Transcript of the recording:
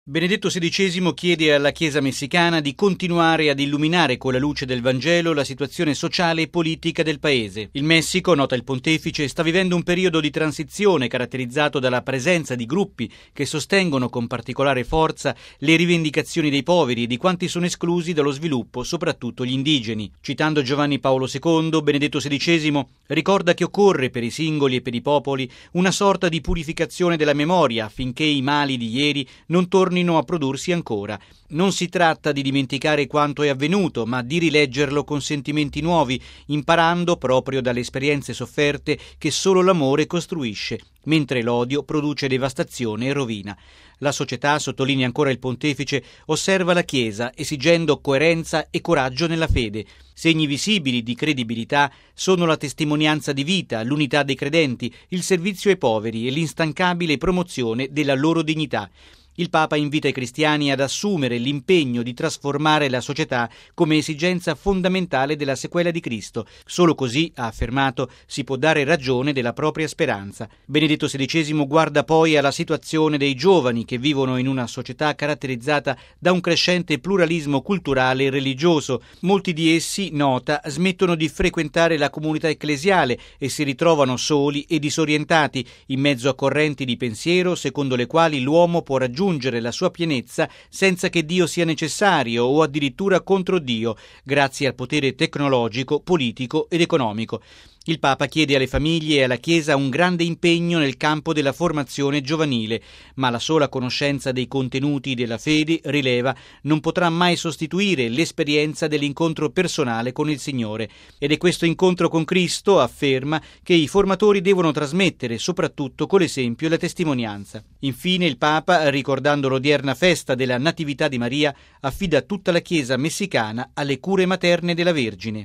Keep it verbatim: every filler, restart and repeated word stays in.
Benedetto sedicesimo chiede alla Chiesa messicana di continuare ad illuminare con la luce del Vangelo la situazione sociale e politica del paese. Il Messico, nota il pontefice, sta vivendo un periodo di transizione caratterizzato dalla presenza di gruppi che sostengono con particolare forza le rivendicazioni dei poveri e di quanti sono esclusi dallo sviluppo, soprattutto gli indigeni. Citando Giovanni Paolo secondo, Benedetto sedicesimo ricorda che occorre per i singoli e per i popoli una sorta di purificazione della memoria affinché i mali di ieri non tornino a prodursi ancora. Non si tratta di dimenticare quanto è avvenuto, ma di rileggerlo con sentimenti nuovi, imparando proprio dalle esperienze sofferte che solo l'amore costruisce, mentre l'odio produce devastazione e rovina. La società, sottolinea ancora il pontefice, osserva la Chiesa esigendo coerenza e coraggio nella fede. Segni visibili di credibilità sono la testimonianza di vita, l'unità dei credenti, il servizio ai poveri e l'instancabile promozione della loro dignità. Il Papa invita i cristiani ad assumere l'impegno di trasformare la società come esigenza fondamentale della sequela di Cristo. Solo così, ha affermato, si può dare ragione della propria speranza. Benedetto sedicesimo guarda poi alla situazione dei giovani che vivono in una società caratterizzata da un crescente pluralismo culturale e religioso. Molti di essi, nota, smettono di frequentare la comunità ecclesiale e si ritrovano soli e disorientati in mezzo a correnti di pensiero secondo le quali l'uomo può raggiungere la sua pienezza senza che Dio sia necessario o addirittura contro Dio, grazie al potere tecnologico, politico ed economico. Il Papa chiede alle famiglie e alla Chiesa un grande impegno nel campo della formazione giovanile, ma la sola conoscenza dei contenuti della fede, rileva, non potrà mai sostituire l'esperienza dell'incontro personale con il Signore. Ed è questo incontro con Cristo, afferma, che i formatori devono trasmettere, soprattutto con l'esempio e la testimonianza. Infine il Papa, ricordando l'odierna festa della Natività di Maria, affida tutta la Chiesa messicana alle cure materne della Vergine.